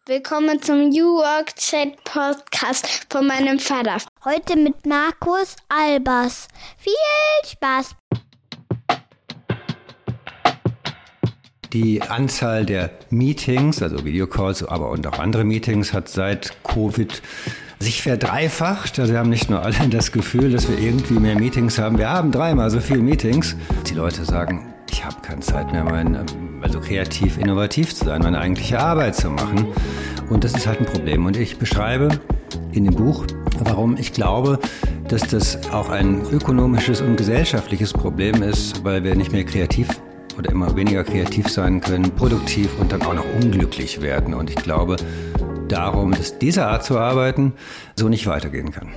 Willkommen zum New Work Chat Podcast von meinem Vater. Heute mit Markus Albers. Viel Spaß! Die Anzahl der Meetings, also Videocalls, aber und auch andere Meetings, hat seit Covid sich verdreifacht. Also wir haben nicht nur alle das Gefühl, dass wir irgendwie mehr Meetings haben. Wir haben 3-mal so viele Meetings. Die Leute sagen, ich habe keine Zeit mehr, also kreativ, innovativ zu sein, meine eigentliche Arbeit zu machen. Und das ist halt ein Problem. Und ich beschreibe in dem Buch, warum ich glaube, dass das auch ein ökonomisches und gesellschaftliches Problem ist, weil wir nicht mehr kreativ oder immer weniger kreativ sein können, produktiv und dann auch noch unglücklich werden. Und ich glaube darum, dass diese Art zu arbeiten so nicht weitergehen kann.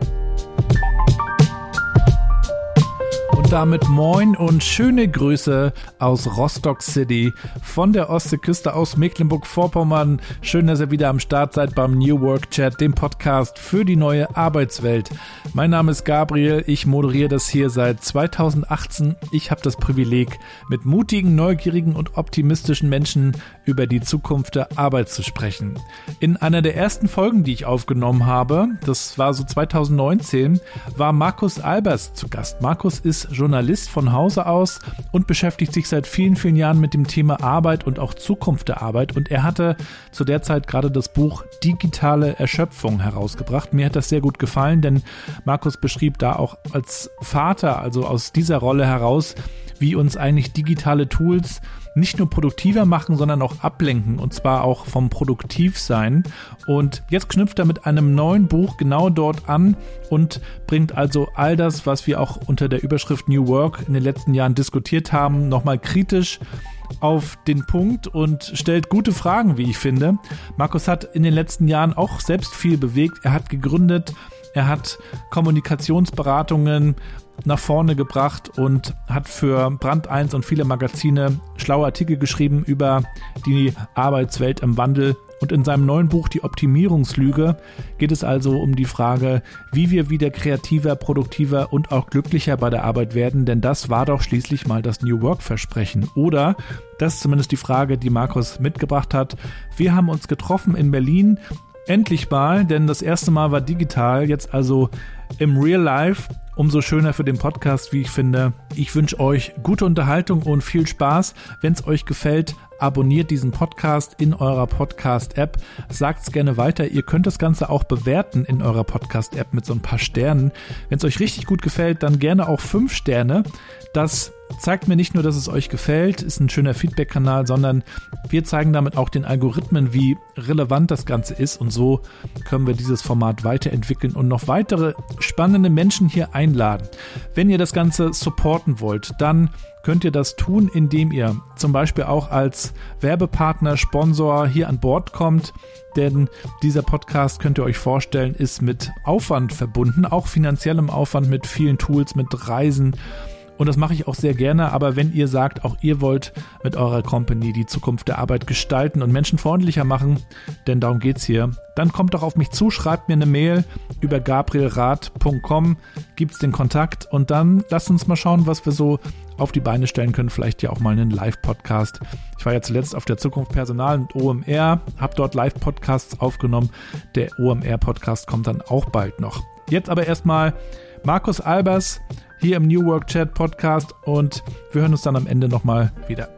Und damit moin und schöne Grüße aus Rostock City von der Ostseeküste aus Mecklenburg-Vorpommern. Schön, dass ihr wieder am Start seid beim New Work Chat, dem Podcast für die neue Arbeitswelt. Mein Name ist Gabriel, ich moderiere das hier seit 2018. Ich habe das Privileg, mit mutigen, neugierigen und optimistischen Menschen über die Zukunft der Arbeit zu sprechen. In einer der ersten Folgen, die ich aufgenommen habe, das war so 2019, war Markus Albers zu Gast. Markus ist Journalist von Hause aus und beschäftigt sich seit vielen, vielen Jahren mit dem Thema Arbeit und auch Zukunft der Arbeit. Und er hatte zu der Zeit gerade das Buch Digitale Erschöpfung herausgebracht. Mir hat das sehr gut gefallen, denn Markus beschrieb da auch als Vater, also aus dieser Rolle heraus, wie uns eigentlich digitale Tools nicht nur produktiver machen, sondern auch ablenken, und zwar auch vom Produktivsein. Und jetzt knüpft er mit einem neuen Buch genau dort an und bringt also all das, was wir auch unter der Überschrift New Work in den letzten Jahren diskutiert haben, nochmal kritisch auf den Punkt und stellt gute Fragen, wie ich finde. Markus hat in den letzten Jahren auch selbst viel bewegt. Er hat gegründet, er hat Kommunikationsberatungen nach vorne gebracht und hat für Brand 1 und viele Magazine schlaue Artikel geschrieben über die Arbeitswelt im Wandel. Und in seinem neuen Buch Die Optimierungslüge geht es also um die Frage, wie wir wieder kreativer, produktiver und auch glücklicher bei der Arbeit werden, denn das war doch schließlich mal das New Work-Versprechen. Oder, das ist zumindest die Frage, die Markus mitgebracht hat. Wir haben uns getroffen in Berlin, endlich mal, denn das erste Mal war digital, jetzt also im Real Life. Umso schöner für den Podcast, wie ich finde. Ich wünsche euch gute Unterhaltung und viel Spaß. Wenn es euch gefällt, abonniert diesen Podcast in eurer Podcast-App. Sagt es gerne weiter. Ihr könnt das Ganze auch bewerten in eurer Podcast-App mit so ein paar Sternen. Wenn es euch richtig gut gefällt, dann gerne auch 5 Sterne. Das zeigt mir nicht nur, dass es euch gefällt, ist ein schöner Feedback-Kanal, sondern wir zeigen damit auch den Algorithmen, wie relevant das Ganze ist, und so können wir dieses Format weiterentwickeln und noch weitere spannende Menschen hier einladen. Wenn ihr das Ganze supporten wollt, dann könnt ihr das tun, indem ihr zum Beispiel auch als Werbepartner, Sponsor hier an Bord kommt, denn dieser Podcast, könnt ihr euch vorstellen, ist mit Aufwand verbunden, auch finanziellem Aufwand, mit vielen Tools, mit Reisen. Und das mache ich auch sehr gerne, aber wenn ihr sagt, auch ihr wollt mit eurer Company die Zukunft der Arbeit gestalten und menschenfreundlicher machen, denn darum geht's hier, dann kommt doch auf mich zu, schreibt mir eine Mail über gabrielrath.com, gibt's den Kontakt und dann lasst uns mal schauen, was wir so auf die Beine stellen können, vielleicht ja auch mal einen Live-Podcast. Ich war ja zuletzt auf der Zukunft Personal und OMR, habe dort Live-Podcasts aufgenommen, der OMR-Podcast kommt dann auch bald noch. Jetzt aber erstmal Markus Albers hier im New Work Chat Podcast und wir hören uns dann am Ende nochmal wieder.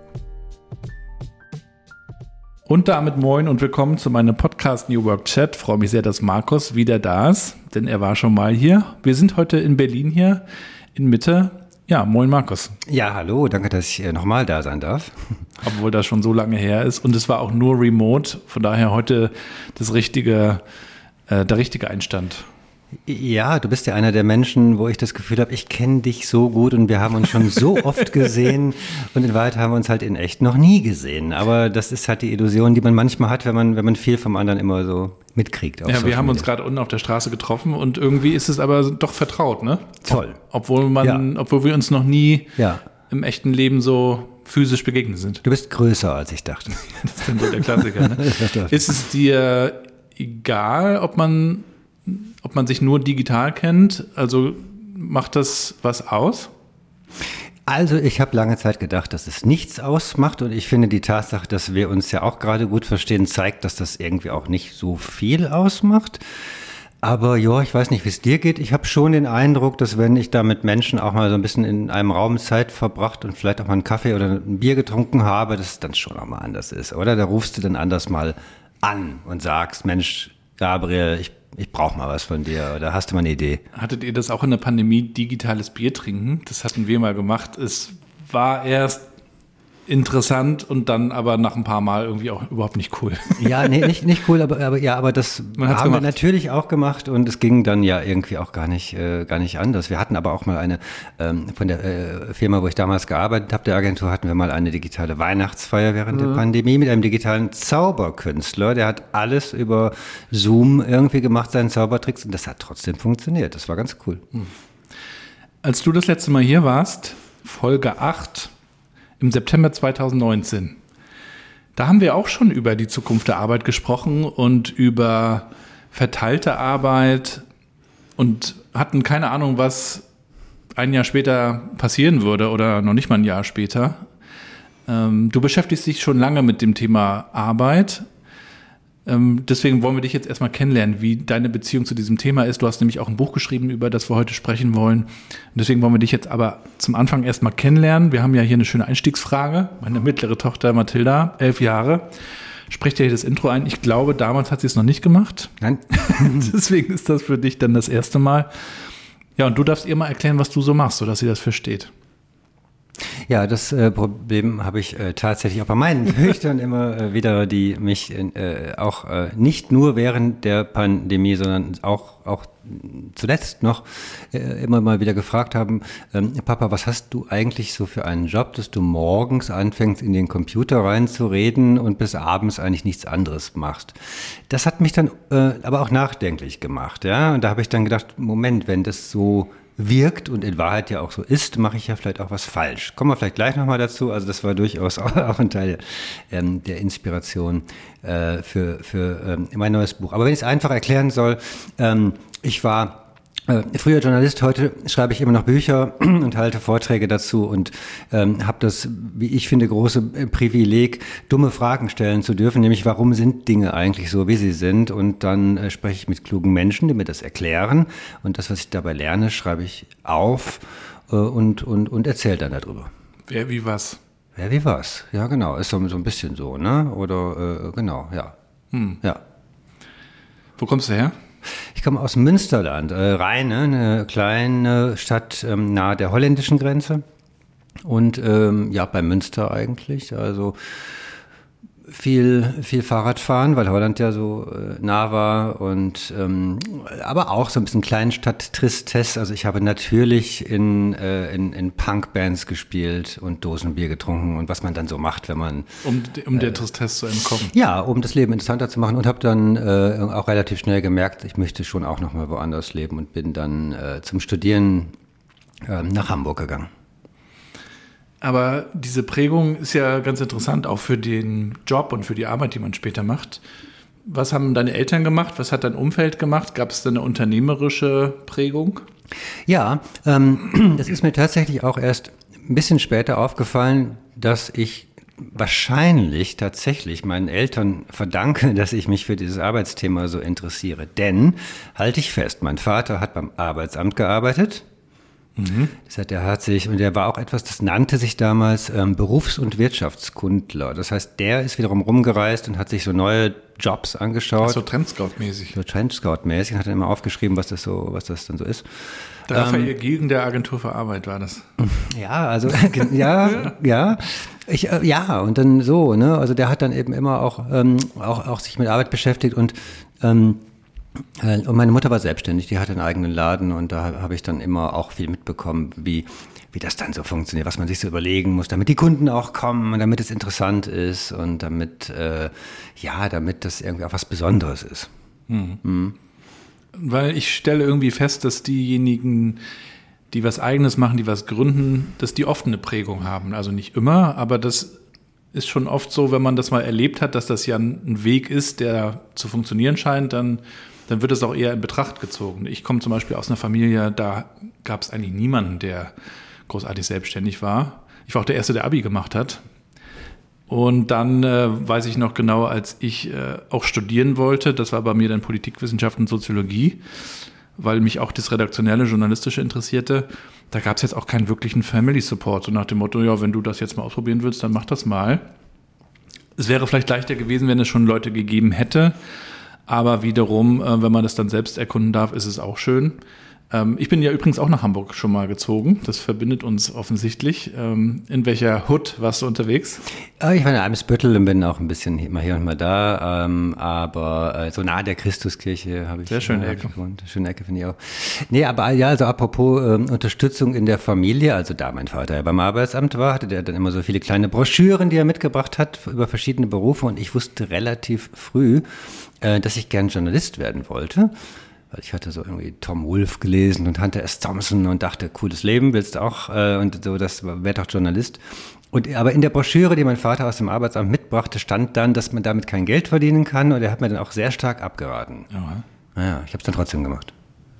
Und damit moin und willkommen zu meinem Podcast New Work Chat. Freue mich sehr, dass Markus wieder da ist, denn er war schon mal hier. Wir sind heute in Berlin hier in Mitte. Ja, moin Markus. Ja, hallo, danke, dass ich nochmal da sein darf. Obwohl das schon so lange her ist und es war auch nur remote, von daher heute der richtige Einstand. Ja, du bist ja einer der Menschen, wo ich das Gefühl habe, ich kenne dich so gut und wir haben uns schon so oft gesehen und in Wahrheit haben wir uns halt in echt noch nie gesehen. Aber das ist halt die Illusion, die man manchmal hat, wenn man viel vom anderen immer so mitkriegt. Ja, wir haben uns gerade unten auf der Straße getroffen und irgendwie ist es aber doch vertraut, ne? Toll. Obwohl wir uns noch nie im echten Leben so physisch begegnet sind. Du bist größer, als ich dachte. Das ist dann so der Klassiker, ne? Ist es dir egal, ob man sich nur digital kennt? Also macht das was aus? Also ich habe lange Zeit gedacht, dass es nichts ausmacht und ich finde die Tatsache, dass wir uns ja auch gerade gut verstehen, zeigt, dass das irgendwie auch nicht so viel ausmacht. Aber ja, ich weiß nicht, wie es dir geht. Ich habe schon den Eindruck, dass wenn ich da mit Menschen auch mal so ein bisschen in einem Raum Zeit verbracht und vielleicht auch mal einen Kaffee oder ein Bier getrunken habe, dass es dann schon auch mal anders ist, oder? Da rufst du dann anders mal an und sagst, Mensch, Gabriel, ich brauche mal was von dir, oder hast du mal eine Idee? Hattet ihr das auch in der Pandemie, digitales Bier trinken? Das hatten wir mal gemacht. Es war erst interessant und dann aber nach ein paar Mal irgendwie auch überhaupt nicht cool. Ja, nee, nicht cool, aber das haben wir natürlich auch gemacht und es ging dann ja irgendwie auch gar nicht anders. Wir hatten aber auch mal eine, von der Firma, wo ich damals gearbeitet habe, der Agentur, hatten wir mal eine digitale Weihnachtsfeier während der Pandemie mit einem digitalen Zauberkünstler. Der hat alles über Zoom irgendwie gemacht, seinen Zaubertricks, und das hat trotzdem funktioniert. Das war ganz cool. Als du das letzte Mal hier warst, Folge 8, im September 2019. Da haben wir auch schon über die Zukunft der Arbeit gesprochen und über verteilte Arbeit und hatten keine Ahnung, was ein Jahr später passieren würde oder noch nicht mal ein Jahr später. Du beschäftigst dich schon lange mit dem Thema Arbeit. Deswegen wollen wir dich jetzt erstmal kennenlernen, wie deine Beziehung zu diesem Thema ist. Du hast nämlich auch ein Buch geschrieben, über das wir heute sprechen wollen. Und deswegen wollen wir dich jetzt aber zum Anfang erstmal kennenlernen. Wir haben ja hier eine schöne Einstiegsfrage. Meine mittlere Tochter Mathilda, 11 Jahre, spricht ja hier das Intro ein. Ich glaube, damals hat sie es noch nicht gemacht. Nein. Deswegen ist das für dich dann das erste Mal. Ja, und du darfst ihr mal erklären, was du so machst, sodass sie das versteht. Ja, das Problem habe ich tatsächlich auch bei meinen Töchtern immer wieder, die mich auch nicht nur während der Pandemie, sondern auch zuletzt noch immer mal wieder gefragt haben, Papa, was hast du eigentlich so für einen Job, dass du morgens anfängst, in den Computer reinzureden und bis abends eigentlich nichts anderes machst? Das hat mich dann aber auch nachdenklich gemacht, ja, und da habe ich dann gedacht, Moment, wenn das so wirkt und in Wahrheit ja auch so ist, mache ich ja vielleicht auch was falsch. Kommen wir vielleicht gleich nochmal dazu. Also das war durchaus auch ein Teil der Inspiration für mein neues Buch. Aber wenn ich es einfach erklären soll, ich war früher Journalist, heute schreibe ich immer noch Bücher und halte Vorträge dazu und habe das, wie ich finde, große Privileg, dumme Fragen stellen zu dürfen, nämlich warum sind Dinge eigentlich so, wie sie sind, und dann spreche ich mit klugen Menschen, die mir das erklären, und das, was ich dabei lerne, schreibe ich auf und erzähle dann darüber. Wer wie was? Wer wie was, ja genau, ist so ein bisschen so, ne? Oder genau, ja. Ja. Wo kommst du her? Ich komme aus Münsterland, Rheine, eine kleine Stadt nahe der holländischen Grenze und ja, bei Münster eigentlich, also viel Fahrradfahren, weil Holland ja so nah war, und aber auch so ein bisschen Kleinstadt-Tristesse. Also ich habe natürlich in Punkbands gespielt und Dosenbier getrunken und was man dann so macht, wenn man um der Tristesse zu entkommen. Ja, um das Leben interessanter zu machen, und habe dann auch relativ schnell gemerkt, ich möchte schon auch noch mal woanders leben, und bin dann zum Studieren nach Hamburg gegangen. Aber diese Prägung ist ja ganz interessant, auch für den Job und für die Arbeit, die man später macht. Was haben deine Eltern gemacht? Was hat dein Umfeld gemacht? Gab es da eine unternehmerische Prägung? Ja, das ist mir tatsächlich auch erst ein bisschen später aufgefallen, dass ich wahrscheinlich tatsächlich meinen Eltern verdanke, dass ich mich für dieses Arbeitsthema so interessiere. Denn, halte ich fest, mein Vater hat beim Arbeitsamt gearbeitet. Das heißt, der war auch etwas, das nannte sich damals Berufs- und Wirtschaftskundler. Das heißt, der ist wiederum rumgereist und hat sich so neue Jobs angeschaut. So Trendscout-mäßig. So Trendscout-mäßig, und hat dann immer aufgeschrieben, was das dann so ist. Raphael Gegen der Agentur für Arbeit war das. Ja, also ja, und dann so, ne? Also der hat dann eben immer auch sich mit Arbeit beschäftigt, und meine Mutter war selbstständig, die hatte einen eigenen Laden, und da habe ich dann immer auch viel mitbekommen, wie das dann so funktioniert, was man sich so überlegen muss, damit die Kunden auch kommen und damit es interessant ist und damit das irgendwie auch was Besonderes ist. Weil ich stelle irgendwie fest, dass diejenigen, die was Eigenes machen, die was gründen, dass die oft eine Prägung haben. Also nicht immer, aber das ist schon oft so, wenn man das mal erlebt hat, dass das ja ein Weg ist, der zu funktionieren scheint, dann wird es auch eher in Betracht gezogen. Ich komme zum Beispiel aus einer Familie, da gab es eigentlich niemanden, der großartig selbstständig war. Ich war auch der Erste, der Abi gemacht hat. Und dann weiß ich noch genau, als ich auch studieren wollte, das war bei mir dann Politikwissenschaft und Soziologie, weil mich auch das redaktionelle, journalistische interessierte. Da gab es jetzt auch keinen wirklichen Family Support, so nach dem Motto, ja, wenn du das jetzt mal ausprobieren willst, dann mach das mal. Es wäre vielleicht leichter gewesen, wenn es schon Leute gegeben hätte, aber wiederum, wenn man das dann selbst erkunden darf, ist es auch schön. Ich bin ja übrigens auch nach Hamburg schon mal gezogen. Das verbindet uns offensichtlich. In welcher Hood warst du unterwegs? Ich war in Eimsbüttel und bin auch ein bisschen mal hier und mal da. Aber so nahe der Christuskirche habe ich. Sehr schöne Ecke. Gewohnt. Schöne Ecke finde ich auch. Nee, aber ja, also apropos Unterstützung in der Familie. Also da mein Vater ja beim Arbeitsamt war, hatte der dann immer so viele kleine Broschüren, die er mitgebracht hat über verschiedene Berufe. Und ich wusste relativ früh, dass ich gern Journalist werden wollte. Weil ich hatte so irgendwie Tom Wolfe gelesen und Hunter S. Thompson und dachte, cooles Leben, willst du auch? Und so, das wäre doch Journalist. Aber in der Broschüre, die mein Vater aus dem Arbeitsamt mitbrachte, stand dann, dass man damit kein Geld verdienen kann. Und er hat mir dann auch sehr stark abgeraten. Ja. Naja, ich habe es dann trotzdem gemacht.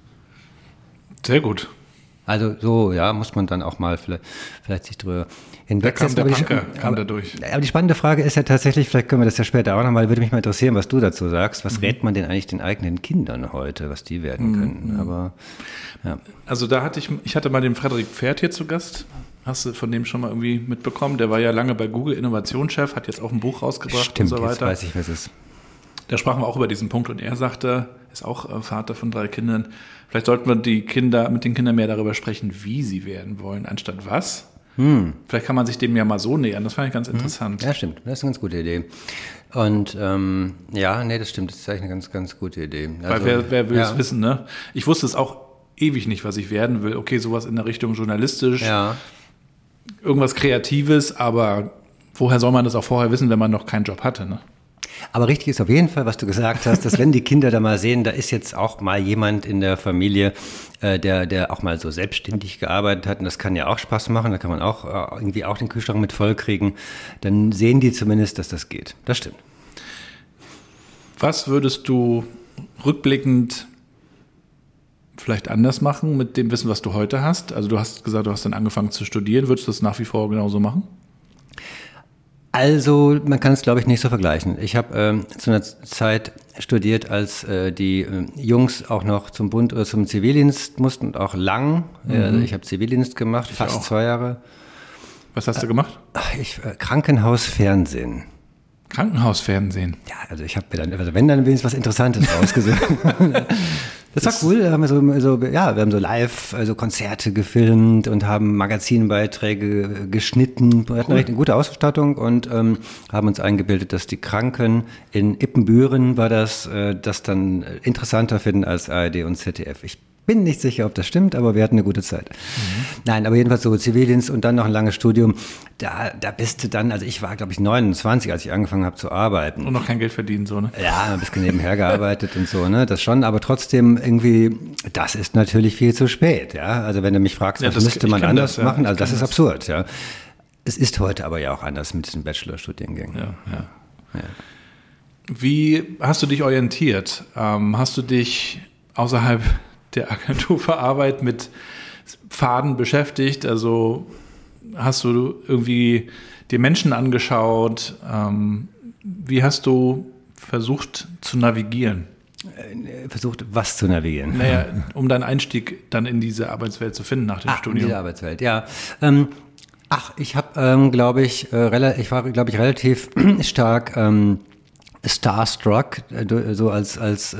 Sehr gut. Also so, ja, muss man dann auch mal vielleicht sich drüber hinwegsetzen. Der Punker kam da durch. Aber die spannende Frage ist ja tatsächlich, vielleicht können wir das ja später auch nochmal, würde mich mal interessieren, was du dazu sagst. Was rät man denn eigentlich den eigenen Kindern heute, was die werden können? Aber ja. Also ich hatte mal den Frederik Pferd hier zu Gast. Hast du von dem schon mal irgendwie mitbekommen? Der war ja lange bei Google Innovationschef, hat jetzt auch ein Buch rausgebracht. Stimmt, und so weiter. jetzt weiß ich, was es ist. Da sprachen wir auch über diesen Punkt und er sagte, ist auch Vater von 3 Kindern, vielleicht sollten wir mit den Kindern mehr darüber sprechen, wie sie werden wollen, anstatt was. Vielleicht kann man sich dem ja mal so nähern, das fand ich ganz interessant. Ja, stimmt, das ist eine ganz gute Idee. Und das stimmt, das ist eigentlich eine ganz, ganz gute Idee. Also, weil wer will es wissen, ne? Ich wusste es auch ewig nicht, was ich werden will. Okay, sowas in der Richtung journalistisch, irgendwas Kreatives, aber woher soll man das auch vorher wissen, wenn man noch keinen Job hatte, ne? Aber richtig ist auf jeden Fall, was du gesagt hast, dass wenn die Kinder da mal sehen, da ist jetzt auch mal jemand in der Familie, der auch mal so selbstständig gearbeitet hat und das kann ja auch Spaß machen, da kann man auch irgendwie auch den Kühlschrank mit voll kriegen, dann sehen die zumindest, dass das geht. Das stimmt. Was würdest du rückblickend vielleicht anders machen mit dem Wissen, was du heute hast? Also du hast gesagt, du hast dann angefangen zu studieren. Würdest du das nach wie vor genauso machen? Also man kann es, glaube ich, nicht so vergleichen. Ich habe zu einer Zeit studiert, als die Jungs auch noch zum Bund oder zum Zivildienst mussten und auch lang. Also ich habe Zivildienst gemacht, fast 2 Jahre. Was hast du gemacht? Krankenhausfernsehen. Krankenhausfernsehen? Ja, also ich habe mir dann, also wenn dann wenigstens was Interessantes rausgesucht. Das war cool, wir haben so live Konzerte gefilmt und haben Magazinbeiträge geschnitten. Wir hatten eine gute Ausstattung und haben uns eingebildet, dass die Kranken in Ippenbüren war das dann interessanter finden als ARD und ZDF. Ich bin nicht sicher, ob das stimmt, aber wir hatten eine gute Zeit. Nein, aber jedenfalls so Zivildienst und dann noch ein langes Studium. Da bist du dann, also ich war, glaube ich, 29, als ich angefangen habe zu arbeiten. Und noch kein Geld verdienen, so, ne? Ja, ein bisschen nebenher gearbeitet und so, ne? Das schon, aber trotzdem irgendwie, das ist natürlich viel zu spät, ja? Also wenn du mich fragst, was müsste man anders machen, also das ist absurd, ja? Es ist heute aber ja auch anders mit diesen Bachelorstudiengängen. Ja. Wie hast du dich orientiert? Hast du dich außerhalb der Agentur für Arbeit mit Pfaden beschäftigt? Also hast du irgendwie dir Menschen angeschaut? Wie hast du versucht zu navigieren? Versucht, was zu navigieren? Naja, um deinen Einstieg dann in diese Arbeitswelt zu finden nach dem Studium. In diese Arbeitswelt, ja. Ich habe, glaube ich, relativ stark starstruck, so als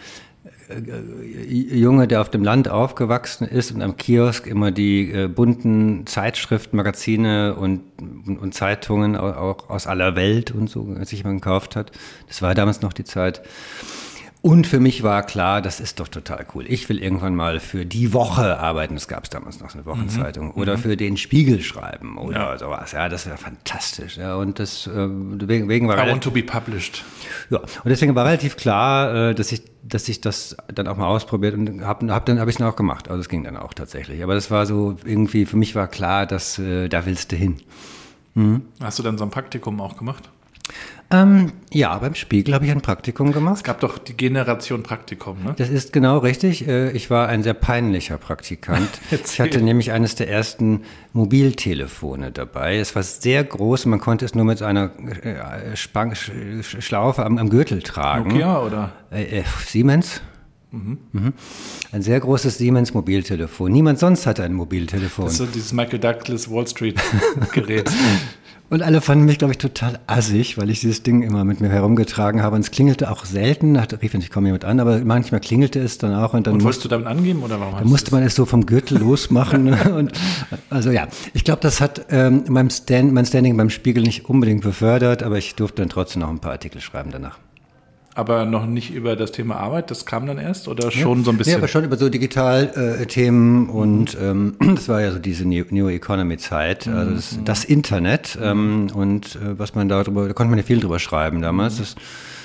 Junge, der auf dem Land aufgewachsen ist und am Kiosk immer die bunten Zeitschriften, Magazine und Zeitungen auch aus aller Welt und so sich immer gekauft hat. Das war damals noch die Zeit. Und für mich war klar, das ist doch total cool. Ich will irgendwann mal für die Woche arbeiten. Das gab es damals noch, so eine Wochenzeitung. Oder für den Spiegel schreiben oder sowas. Ja, das wäre fantastisch. Ja, und deswegen war I want to be published. Ja, und deswegen war relativ klar, dass ich das dann auch mal ausprobiert und habe ich es dann auch gemacht. Also es ging dann auch tatsächlich. Aber das war so irgendwie, für mich war klar, dass da willst du hin. Hast du dann so ein Praktikum auch gemacht? Ja, beim Spiegel habe ich ein Praktikum gemacht. Es gab doch die Generation Praktikum, ne? Das ist genau richtig. Ich war ein sehr peinlicher Praktikant. Ich hatte nämlich eines der ersten Mobiltelefone dabei. Es war sehr groß, man konnte es nur mit einer Schlaufe am Gürtel tragen. Nokia oder? Siemens. Ein sehr großes Siemens-Mobiltelefon. Niemand sonst hatte ein Mobiltelefon. Das ist so dieses Michael Douglas Wall Street Gerät. Und alle fanden mich, glaube ich, total assig, weil ich dieses Ding immer mit mir herumgetragen habe. Und es klingelte auch selten, rief nicht kaum jemand an, aber manchmal klingelte es dann auch. Und wolltest du damit angeben oder warum? Dann musste man es so vom Gürtel losmachen. Und also ja, ich glaube, das hat mein Standing beim Spiegel nicht unbedingt befördert, aber ich durfte dann trotzdem noch ein paar Artikel schreiben danach. Aber noch nicht über das Thema Arbeit, das kam dann erst oder schon so ein bisschen? Ja, aber schon über so Digital-Themen und das war ja so diese New Economy-Zeit, also das Internet und was man da konnte man ja viel drüber schreiben damals.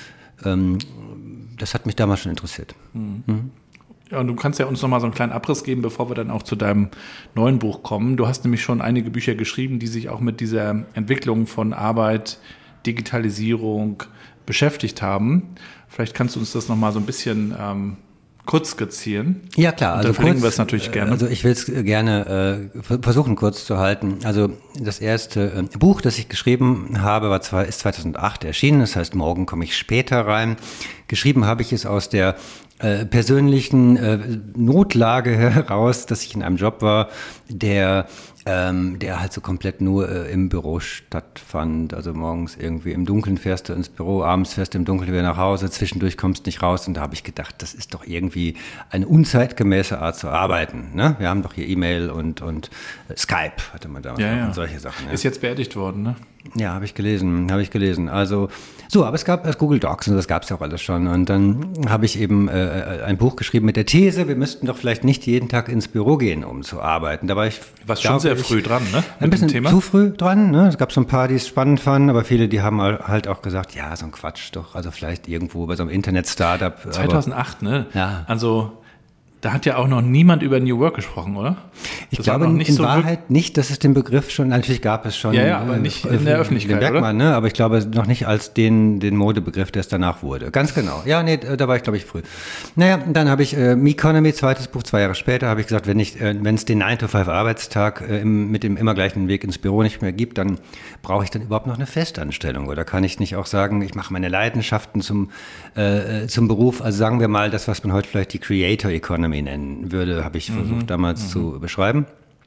Das hat mich damals schon interessiert. Ja, und du kannst ja uns nochmal so einen kleinen Abriss geben, bevor wir dann auch zu deinem neuen Buch kommen. Du hast nämlich schon einige Bücher geschrieben, die sich auch mit dieser Entwicklung von Arbeit, Digitalisierung beschäftigt haben. Vielleicht kannst du uns das nochmal so ein bisschen kurz skizzieren. Ja, klar. Also verlinken wir es natürlich gerne. Also ich will es gerne versuchen kurz zu halten. Also das erste Buch, das ich geschrieben habe, ist 2008 erschienen. Das heißt, morgen komme ich später rein. Geschrieben habe ich es aus der persönlichen Notlage heraus, dass ich in einem Job war, der halt so komplett nur im Büro stattfand. Also morgens irgendwie im Dunkeln fährst du ins Büro, abends fährst du im Dunkeln wieder nach Hause, zwischendurch kommst nicht raus. Und da habe ich gedacht, das ist doch irgendwie eine unzeitgemäße Art zu arbeiten. Ne? Wir haben doch hier E-Mail und Skype hatte man damals und solche Sachen. Ja. Ist jetzt beerdigt worden, ne? Ja, habe ich gelesen. Also so, aber es gab erst Google Docs und das gab es ja auch alles schon. Und dann habe ich eben ein Buch geschrieben mit der These, wir müssten doch vielleicht nicht jeden Tag ins Büro gehen, um zu arbeiten. Da war ich schon sehr früh dran, ne? Ein bisschen zu früh dran, ne? Es gab so ein paar, die es spannend fanden, aber viele, die haben halt auch gesagt, ja, so ein Quatsch doch. Also vielleicht irgendwo bei so einem Internet-Startup. 2008, ne? Ja. Also da hat ja auch noch niemand über New Work gesprochen, oder? Ich glaube in Wahrheit nicht, dass es den Begriff schon, natürlich gab es schon. Ja, aber nicht in der Öffentlichkeit, den Bergmann, ne? Aber ich glaube noch nicht als den Modebegriff, der es danach wurde. Ganz genau. Ja, nee, da war ich, glaube ich, früh. Naja, dann habe ich Me-Economy, zweites Buch, 2 Jahre später, habe ich gesagt, wenn es den 9-to-5-Arbeitstag mit dem immer gleichen Weg ins Büro nicht mehr gibt, dann brauche ich dann überhaupt noch eine Festanstellung. Oder kann ich nicht auch sagen, ich mache meine Leidenschaften zum Beruf, also sagen wir mal das, was man heute vielleicht die Creator Economy nennen würde, habe ich versucht damals zu beschreiben.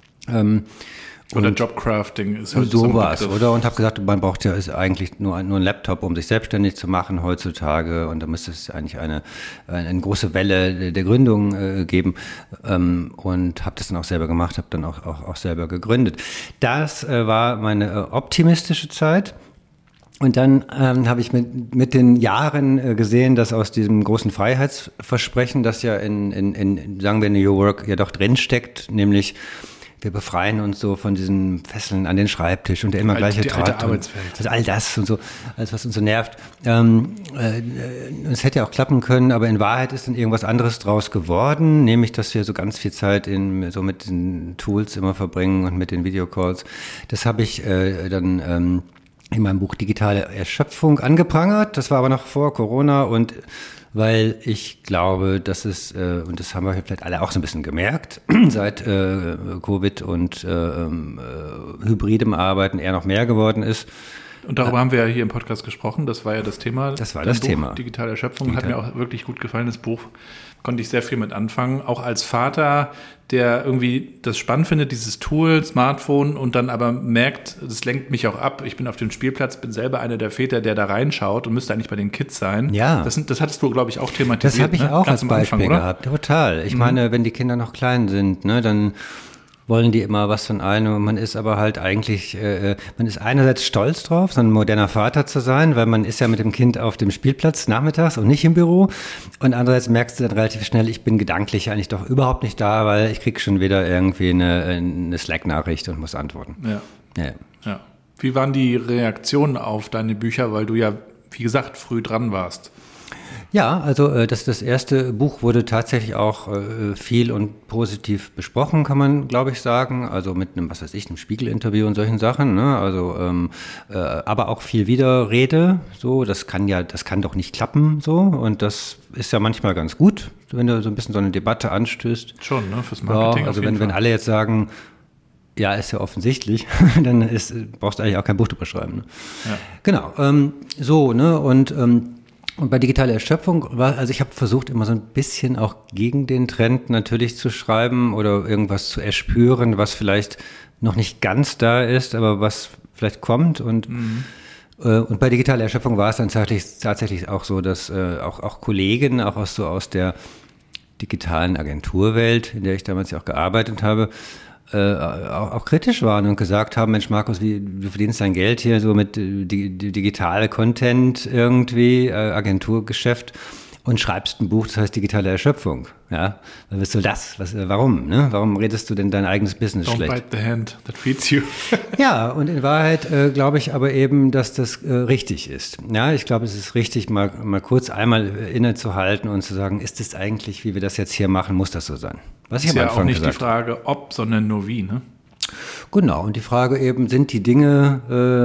Oder Jobcrafting ist halt so was, oder? Und habe gesagt, man braucht ja eigentlich nur einen Laptop, um sich selbstständig zu machen heutzutage. Und da müsste es eigentlich eine große Welle der Gründung geben. Und habe das dann auch selber gemacht, habe dann auch selber gegründet. Das war meine optimistische Zeit. Und dann habe ich mit den Jahren gesehen, dass aus diesem großen Freiheitsversprechen, das ja in sagen wir, New Work ja doch drinsteckt, nämlich wir befreien uns so von diesen Fesseln an den Schreibtisch und der immer gleiche Trott und all das und so, alles was uns so nervt. Es hätte ja auch klappen können, aber in Wahrheit ist dann irgendwas anderes draus geworden, nämlich, dass wir so ganz viel Zeit mit den Tools immer verbringen und mit den Videocalls. Das habe ich dann in meinem Buch Digitale Erschöpfung angeprangert. Das war aber noch vor Corona und weil ich glaube, dass es, und das haben wir vielleicht alle auch so ein bisschen gemerkt, seit Covid und hybridem Arbeiten eher noch mehr geworden ist. Und darüber haben wir ja hier im Podcast gesprochen. Das war ja das Thema. Das war das Thema. Digitale Erschöpfung hat mir auch wirklich gut gefallen, das Buch. Konnte ich sehr viel mit anfangen. Auch als Vater, der irgendwie das spannend findet, dieses Tool, Smartphone, und dann aber merkt, das lenkt mich auch ab. Ich bin auf dem Spielplatz, bin selber einer der Väter, der da reinschaut und müsste eigentlich bei den Kids sein. Ja. Das hattest du, glaube ich, auch thematisiert. Das habe ich auch als Beispiel gehabt. Total. Ich meine, wenn die Kinder noch klein sind, ne, dann wollen die immer was von einem. Man ist aber halt eigentlich, man ist einerseits stolz drauf, so ein moderner Vater zu sein, weil man ist ja mit dem Kind auf dem Spielplatz nachmittags und nicht im Büro. Und andererseits merkst du dann relativ schnell, ich bin gedanklich eigentlich doch überhaupt nicht da, weil ich krieg schon wieder irgendwie eine Slack-Nachricht und muss antworten. Ja. Wie waren die Reaktionen auf deine Bücher, weil du ja, wie gesagt, früh dran warst? Ja, also das erste Buch wurde tatsächlich auch viel und positiv besprochen, kann man, glaube ich, sagen. Also mit einem, einem Spiegel-Interview und solchen Sachen. Ne? Also, aber auch viel Widerrede. So, das kann doch nicht klappen. So, und das ist ja manchmal ganz gut, wenn du so ein bisschen so eine Debatte anstößt. Schon, ne? Fürs Marketing. Ja, also wenn alle jetzt sagen, ja, ist ja offensichtlich, dann brauchst du eigentlich auch kein Buch drüber schreiben. Ne? Ja. Genau. So, ne? Und bei digitaler Erschöpfung also ich habe versucht, immer so ein bisschen auch gegen den Trend natürlich zu schreiben oder irgendwas zu erspüren, was vielleicht noch nicht ganz da ist, aber was vielleicht kommt. Und bei digitaler Erschöpfung war es dann tatsächlich auch so, dass auch Kollegen, auch aus der digitalen Agenturwelt, in der ich damals ja auch gearbeitet habe, auch kritisch waren und gesagt haben, Mensch Markus, du verdienst dein Geld hier so mit digitale Content irgendwie, Agenturgeschäft und schreibst ein Buch, das heißt digitale Erschöpfung. Ja, was soll das? Warum? Ne? Warum redest du denn dein eigenes Business schlecht? Don't bite the hand that feeds you. Ja, und in Wahrheit glaube ich aber eben, dass das richtig ist. Ja, ich glaube, es ist richtig, mal kurz einmal innezuhalten und zu sagen, ist es eigentlich, wie wir das jetzt hier machen, muss das so sein? Was ich am Anfang ist ja auch nicht gesagt die Frage, ob, sondern nur wie, ne? Genau, und die Frage eben, sind die Dinge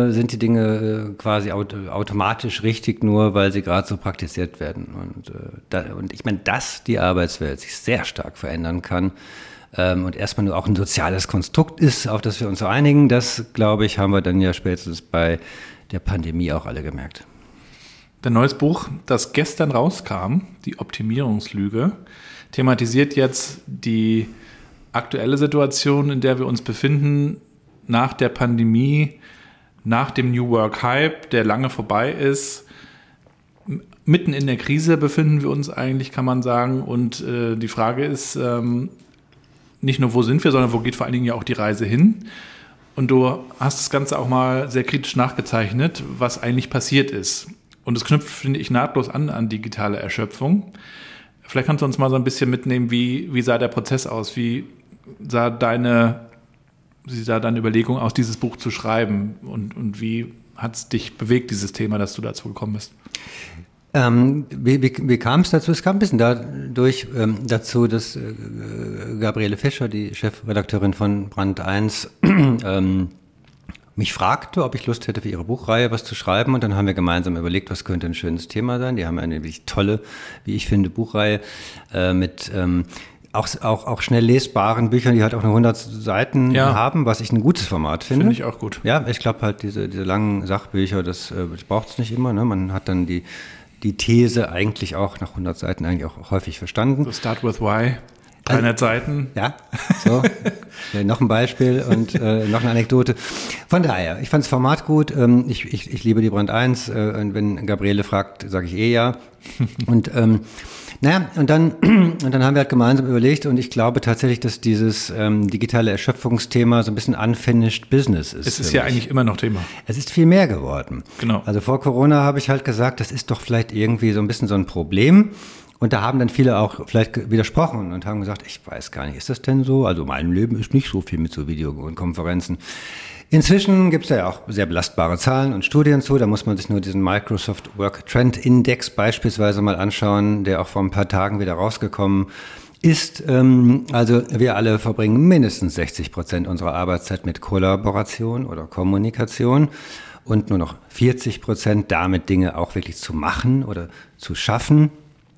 quasi automatisch richtig, nur weil sie gerade so praktiziert werden. Und ich meine, dass die Arbeitswelt sich sehr stark verändern kann und erstmal nur auch ein soziales Konstrukt ist, auf das wir uns so einigen, das, glaube ich, haben wir dann ja spätestens bei der Pandemie auch alle gemerkt. Dein neues Buch, das gestern rauskam, die Optimierungslüge, thematisiert jetzt die aktuelle Situation, in der wir uns befinden, nach der Pandemie, nach dem New Work Hype, der lange vorbei ist. Mitten in der Krise befinden wir uns eigentlich, kann man sagen. Und die Frage ist nicht nur, wo sind wir, sondern wo geht vor allen Dingen ja auch die Reise hin. Und du hast das Ganze auch mal sehr kritisch nachgezeichnet, was eigentlich passiert ist. Und es knüpft, finde ich, nahtlos an digitale Erschöpfung. Vielleicht kannst du uns mal so ein bisschen mitnehmen, wie sah der Prozess aus? Wie sah deine Überlegung aus, dieses Buch zu schreiben? Und wie hat es dich bewegt, dieses Thema, dass du dazu gekommen bist? Wie kam es dazu? Es kam ein bisschen dazu, dass Gabriele Fischer, die Chefredakteurin von Brand 1, mich fragte, ob ich Lust hätte, für ihre Buchreihe was zu schreiben. Und dann haben wir gemeinsam überlegt, was könnte ein schönes Thema sein. Die haben eine wirklich tolle, wie ich finde, Buchreihe mit auch schnell lesbaren Büchern, die halt auch nur 100 Seiten haben, was ich ein gutes Format finde. Finde ich auch gut. Ja, ich glaube halt, diese langen Sachbücher, das braucht es nicht immer. Ne? Man hat dann die These eigentlich auch nach 100 Seiten eigentlich auch häufig verstanden. So Start with Why. 300 Seiten. Ja, so. Noch ein Beispiel und noch eine Anekdote. Von daher, ich fand das Format gut. Ich liebe die Brand 1. Und wenn Gabriele fragt, sage ich ja. Und und dann haben wir halt gemeinsam überlegt und ich glaube tatsächlich, dass dieses digitale Erschöpfungsthema so ein bisschen unfinished business ist. Es ist ja eigentlich immer noch Thema. Es ist viel mehr geworden. Genau. Also vor Corona habe ich halt gesagt, das ist doch vielleicht irgendwie so ein bisschen so ein Problem. Und da haben dann viele auch vielleicht widersprochen und haben gesagt, ich weiß gar nicht, ist das denn so? Also mein Leben ist nicht so viel mit so Video- und Konferenzen. Inzwischen gibt es ja auch sehr belastbare Zahlen und Studien zu. Da muss man sich nur diesen Microsoft Work Trend Index beispielsweise mal anschauen, der auch vor ein paar Tagen wieder rausgekommen ist. Also wir alle verbringen mindestens 60% unserer Arbeitszeit mit Kollaboration oder Kommunikation und nur noch 40% damit Dinge auch wirklich zu machen oder zu schaffen.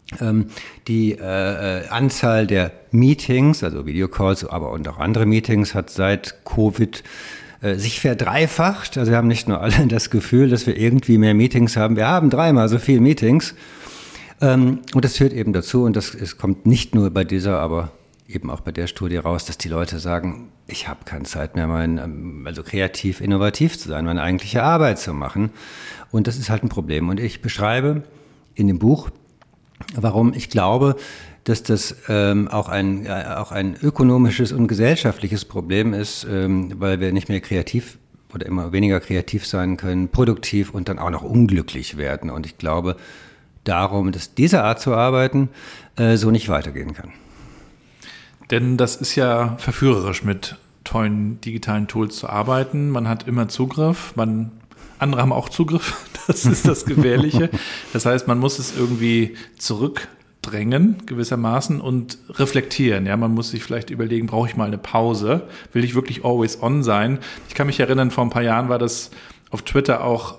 Die Anzahl der Meetings, also Videocalls, aber und auch andere Meetings, hat seit Covid sich verdreifacht. Also wir haben nicht nur alle das Gefühl, dass wir irgendwie mehr Meetings haben. Wir haben 3-mal so viele Meetings. Und das führt eben dazu, und es kommt nicht nur bei dieser, aber eben auch bei der Studie raus, dass die Leute sagen, ich habe keine Zeit mehr, also kreativ, innovativ zu sein, meine eigentliche Arbeit zu machen. Und das ist halt ein Problem. Und ich beschreibe in dem Buch, warum ich glaube, dass das auch ein ökonomisches und gesellschaftliches Problem ist, weil wir nicht mehr kreativ oder immer weniger kreativ sein können, produktiv und dann auch noch unglücklich werden. Und ich glaube darum, dass diese Art zu arbeiten so nicht weitergehen kann. Denn das ist ja verführerisch, mit tollen digitalen Tools zu arbeiten. Man hat immer Zugriff, man andere haben auch Zugriff. Das ist das Gefährliche. Das heißt, man muss es irgendwie zurückdrängen gewissermaßen und reflektieren. Ja, man muss sich vielleicht überlegen, brauche ich mal eine Pause? Will ich wirklich always on sein? Ich kann mich erinnern, vor ein paar Jahren war das auf Twitter auch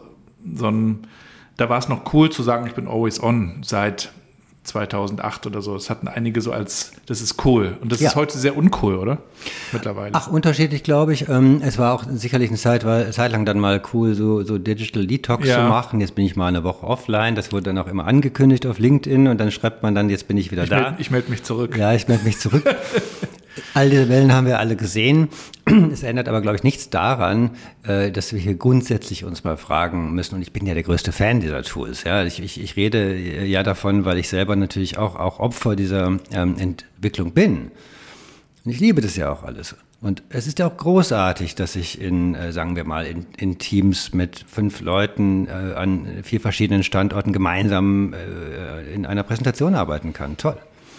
da war es noch cool zu sagen, ich bin always on seit 2008 oder so. Das hatten einige so das ist cool. Und das ist heute sehr uncool, oder? Mittlerweile. Ach, unterschiedlich, glaube ich. Es war auch sicherlich eine Zeit lang dann mal cool, so Digital Detox zu machen. Jetzt bin ich mal eine Woche offline. Das wurde dann auch immer angekündigt auf LinkedIn und dann schreibt man dann, jetzt bin ich wieder da. Ich melde mich zurück. Ja, ich melde mich zurück. All diese Wellen haben wir alle gesehen. Es ändert aber, glaube ich, nichts daran, dass wir hier grundsätzlich uns mal fragen müssen. Und ich bin ja der größte Fan dieser Tools. Ja, ich rede ja davon, weil ich selber natürlich auch Opfer dieser Entwicklung bin. Und ich liebe das ja auch alles. Und es ist ja auch großartig, dass ich sagen wir mal, in Teams mit 5 Leuten an 4 verschiedenen Standorten gemeinsam in einer Präsentation arbeiten kann. Toll.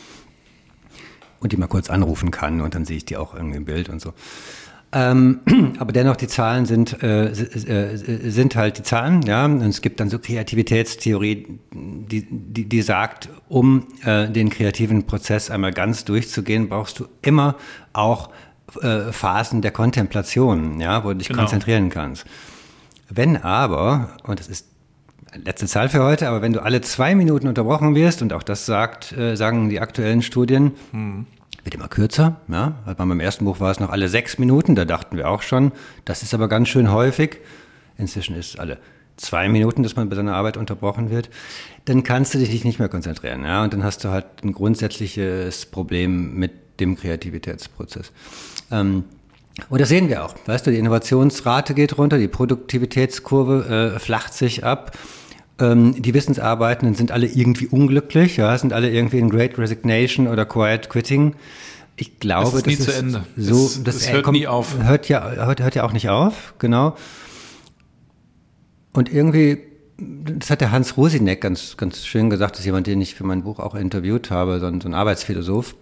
Und die mal kurz anrufen kann und dann sehe ich die auch irgendwie im Bild und so. Aber dennoch, die Zahlen sind halt die Zahlen, ja. Und es gibt dann so Kreativitätstheorie, die sagt, um den kreativen Prozess einmal ganz durchzugehen, brauchst du immer auch Phasen der Kontemplation, ja, wo du dich konzentrieren kannst. Wenn aber, und das ist letzte Zahl für heute, aber wenn du alle 2 Minuten unterbrochen wirst, und auch das sagen die aktuellen Studien, wird immer kürzer. Ja? Beim ersten Buch war es noch alle 6 Minuten, da dachten wir auch schon, das ist aber ganz schön häufig. Inzwischen ist es alle 2 Minuten, dass man bei seiner Arbeit unterbrochen wird. Dann kannst du dich nicht mehr konzentrieren. Ja? Und dann hast du halt ein grundsätzliches Problem mit dem Kreativitätsprozess. Und das sehen wir auch. Weißt du, die Innovationsrate geht runter, die Produktivitätskurve flacht sich ab. Die Wissensarbeitenden sind alle irgendwie unglücklich, ja, sind alle irgendwie in Great Resignation oder Quiet Quitting. Ich glaube, das ist nie zu Ende. Das hört nie auf. Hört ja auch nicht auf, genau. Und irgendwie, das hat der Hans Rosinek ganz, ganz schön gesagt, das ist jemand, den ich für mein Buch auch interviewt habe, so ein Arbeitsphilosoph.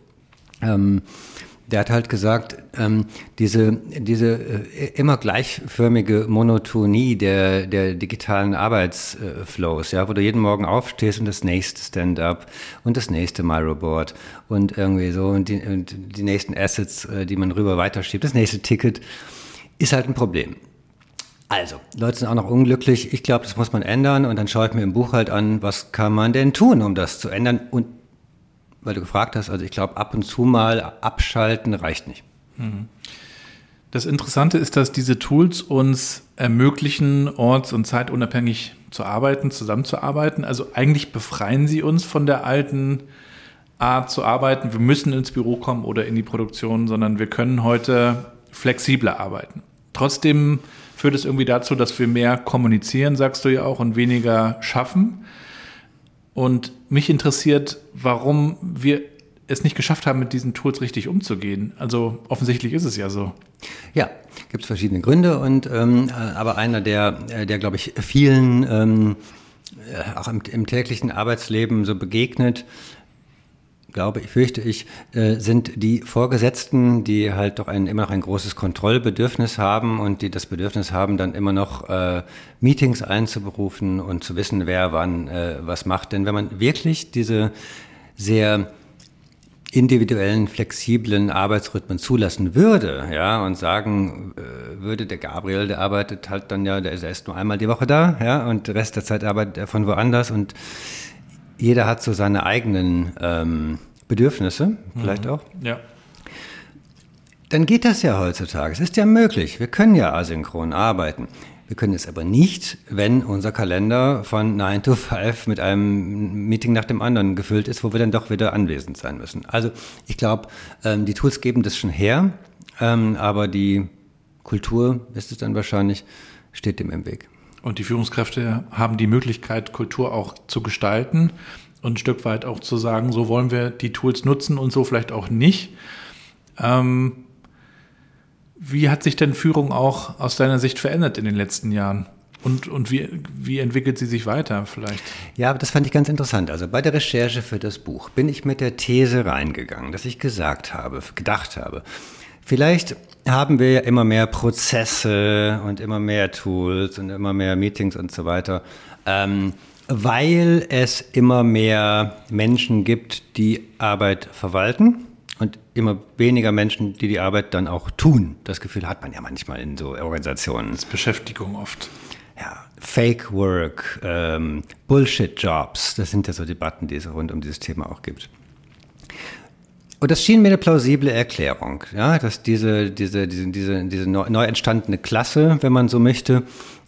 Der hat halt gesagt, diese immer gleichförmige Monotonie der digitalen Arbeitsflows, ja, wo du jeden Morgen aufstehst und das nächste Stand-up und das nächste Miro-Board und irgendwie so und die nächsten Assets, die man rüber weiterschiebt, das nächste Ticket, ist halt ein Problem. Also, Leute sind auch noch unglücklich. Ich glaube, das muss man ändern und dann schaue ich mir im Buch halt an, was kann man denn tun, um das zu ändern und weil du gefragt hast, also ich glaube, ab und zu mal abschalten reicht nicht. Das Interessante ist, dass diese Tools uns ermöglichen, orts- und zeitunabhängig zu arbeiten, zusammenzuarbeiten. Also eigentlich befreien sie uns von der alten Art zu arbeiten. Wir müssen ins Büro kommen oder in die Produktion, sondern wir können heute flexibler arbeiten. Trotzdem führt es irgendwie dazu, dass wir mehr kommunizieren, sagst du ja auch, und weniger schaffen. Und mich interessiert, warum wir es nicht geschafft haben, mit diesen Tools richtig umzugehen. Also offensichtlich ist es ja so. Ja, gibt es verschiedene Gründe und aber einer, der glaube ich vielen auch im täglichen Arbeitsleben so begegnet, fürchte ich, sind die Vorgesetzten, die halt doch immer noch ein großes Kontrollbedürfnis haben und die das Bedürfnis haben, dann immer noch Meetings einzuberufen und zu wissen, wer wann was macht. Denn wenn man wirklich diese sehr individuellen, flexiblen Arbeitsrhythmen zulassen würde, ja, und sagen würde, der Gabriel, der arbeitet halt dann ja, der ist nur einmal die Woche da, ja, und der Rest der Zeit arbeitet er von woanders und jeder hat so seine eigenen Bedürfnisse, vielleicht auch. Ja. Dann geht das ja heutzutage. Es ist ja möglich. Wir können ja asynchron arbeiten. Wir können es aber nicht, wenn unser Kalender von 9 to 5 mit einem Meeting nach dem anderen gefüllt ist, wo wir dann doch wieder anwesend sein müssen. Also ich glaube, die Tools geben das schon her, aber die Kultur, ist es dann wahrscheinlich, steht dem im Weg. Und die Führungskräfte haben die Möglichkeit, Kultur auch zu gestalten und ein Stück weit auch zu sagen, so wollen wir die Tools nutzen und so vielleicht auch nicht. Wie hat sich denn Führung auch aus deiner Sicht verändert in den letzten Jahren? Und wie entwickelt sie sich weiter vielleicht? Ja, das fand ich ganz interessant. Also bei der Recherche für das Buch bin ich mit der These reingegangen, dass ich gedacht habe, Vielleicht haben wir ja immer mehr Prozesse und immer mehr Tools und immer mehr Meetings und so weiter, weil es immer mehr Menschen gibt, die Arbeit verwalten und immer weniger Menschen, die Arbeit dann auch tun. Das Gefühl hat man ja manchmal in so Organisationen. Das ist Beschäftigung oft. Ja, Fake Work, Bullshit-Jobs, das sind ja so Debatten, die es rund um dieses Thema auch gibt. Und das schien mir eine plausible Erklärung, ja, dass diese neu entstandene Klasse, wenn man so möchte,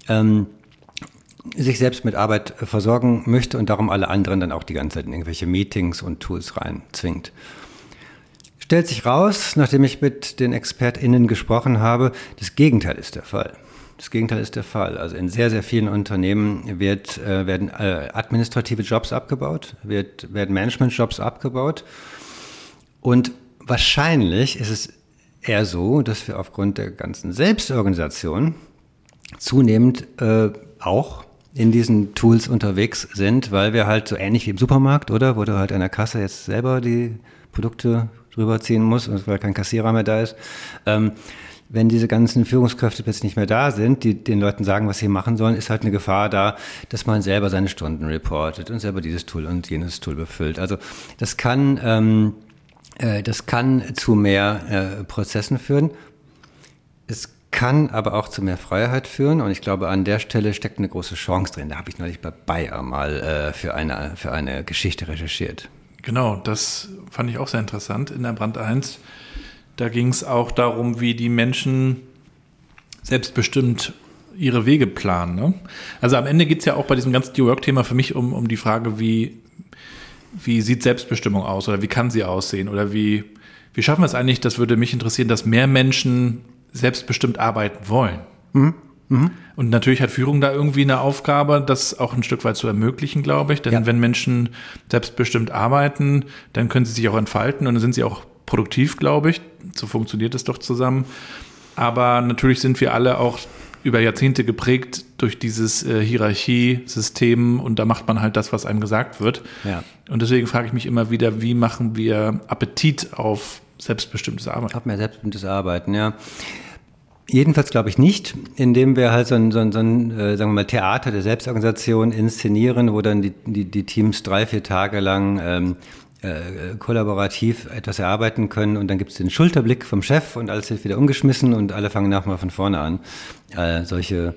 sich selbst mit Arbeit versorgen möchte und darum alle anderen dann auch die ganze Zeit in irgendwelche Meetings und Tools reinzwingt. Stellt sich raus, nachdem ich mit den ExpertInnen gesprochen habe, das Gegenteil ist der Fall. Das Gegenteil ist der Fall. Also in sehr, sehr vielen Unternehmen werden administrative Jobs abgebaut, werden Management-Jobs abgebaut. Und wahrscheinlich ist es eher so, dass wir aufgrund der ganzen Selbstorganisation zunehmend auch in diesen Tools unterwegs sind, weil wir halt so ähnlich wie im Supermarkt, oder? Wo du halt an der Kasse jetzt selber die Produkte rüberziehen musst, weil kein Kassierer mehr da ist. Wenn diese ganzen Führungskräfte plötzlich nicht mehr da sind, die den Leuten sagen, was sie machen sollen, ist halt eine Gefahr da, dass man selber seine Stunden reportet und selber dieses Tool und jenes Tool befüllt. Also das kann zu mehr Prozessen führen. Es kann aber auch zu mehr Freiheit führen. Und ich glaube, an der Stelle steckt eine große Chance drin. Da habe ich neulich bei Bayer mal für eine Geschichte recherchiert. Genau, das fand ich auch sehr interessant in der Brand 1. Da ging es auch darum, wie die Menschen selbstbestimmt ihre Wege planen. Ne? Also am Ende geht es ja auch bei diesem ganzen New Work-Thema für mich um die Frage, wie sieht Selbstbestimmung aus oder wie kann sie aussehen oder wie schaffen wir es eigentlich, das würde mich interessieren, dass mehr Menschen selbstbestimmt arbeiten wollen. Mhm. Mhm. Und natürlich hat Führung da irgendwie eine Aufgabe, das auch ein Stück weit zu ermöglichen, glaube ich. Denn wenn Menschen selbstbestimmt arbeiten, dann können sie sich auch entfalten und dann sind sie auch produktiv, glaube ich. So funktioniert es doch zusammen. Aber natürlich sind wir alle auch über Jahrzehnte geprägt durch dieses Hierarchiesystem und da macht man halt das, was einem gesagt wird. Ja. Und deswegen frage ich mich immer wieder, wie machen wir Appetit auf selbstbestimmtes Arbeiten? Auf mehr selbstbestimmtes Arbeiten, ja. Jedenfalls glaube ich nicht, indem wir halt so ein sagen wir mal, Theater der Selbstorganisation inszenieren, wo dann die Teams 3-4 Tage lang kollaborativ etwas erarbeiten können und dann gibt es den Schulterblick vom Chef und alles wird wieder umgeschmissen und alle fangen nachher mal von vorne an. Solche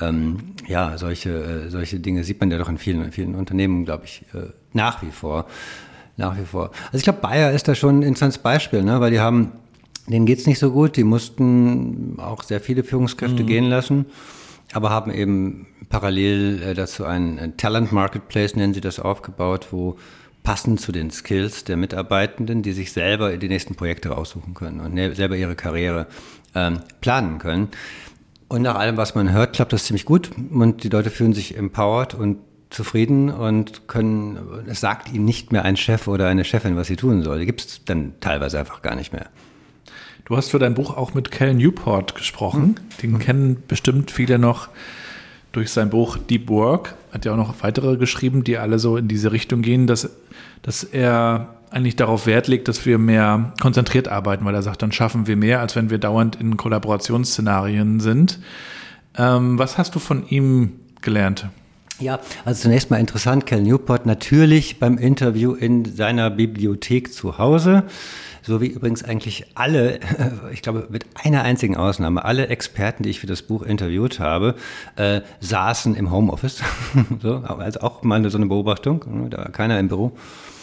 Dinge sieht man ja doch in vielen Unternehmen, glaube ich, nach wie vor. Also ich glaube, Bayer ist da schon ein interessantes Beispiel, ne? Weil denen geht's nicht so gut, die mussten auch sehr viele Führungskräfte gehen lassen, aber haben eben parallel dazu einen Talent Marketplace, nennen sie das, aufgebaut, wo passend zu den Skills der Mitarbeitenden, die sich selber die nächsten Projekte raussuchen können und selber ihre Karriere planen können. Und nach allem, was man hört, klappt das ziemlich gut und die Leute fühlen sich empowered und zufrieden und es sagt ihnen nicht mehr ein Chef oder eine Chefin, was sie tun soll. Die gibt es dann teilweise einfach gar nicht mehr. Du hast für dein Buch auch mit Cal Newport gesprochen. Den kennen bestimmt viele noch durch sein Buch Deep Work. Hat ja auch noch weitere geschrieben, die alle so in diese Richtung gehen, dass er eigentlich darauf Wert legt, dass wir mehr konzentriert arbeiten, weil er sagt, dann schaffen wir mehr, als wenn wir dauernd in Kollaborationsszenarien sind. Was hast du von ihm gelernt? Ja, also zunächst mal interessant, Cal Newport natürlich beim Interview in seiner Bibliothek zu Hause, so wie übrigens eigentlich alle, ich glaube mit einer einzigen Ausnahme, alle Experten, die ich für das Buch interviewt habe, saßen im Homeoffice. So, also auch mal so eine Beobachtung, da war keiner im Büro.